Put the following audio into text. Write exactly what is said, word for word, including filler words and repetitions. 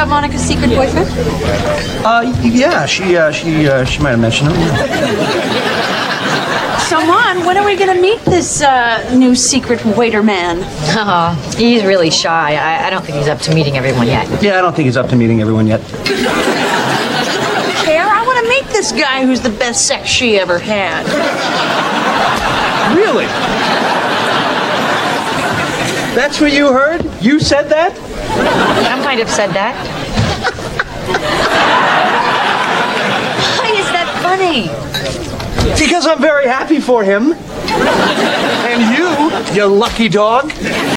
about Monica's secret boyfriend? Uh, yeah, she, uh, she, uh, she might have mentioned him. So, Mon, when are we going to meet this uh, new secret waiter man? Uh, he's really shy. I, I don't think he's up to meeting everyone yet. Yeah, I don't think he's up to meeting everyone yet. Care, I want to meet this guy who's the best sex she ever had. Really? That's what you heard? You said that? I might have said that. Why is that funny? Because I'm very happy for him. And you, you lucky dog,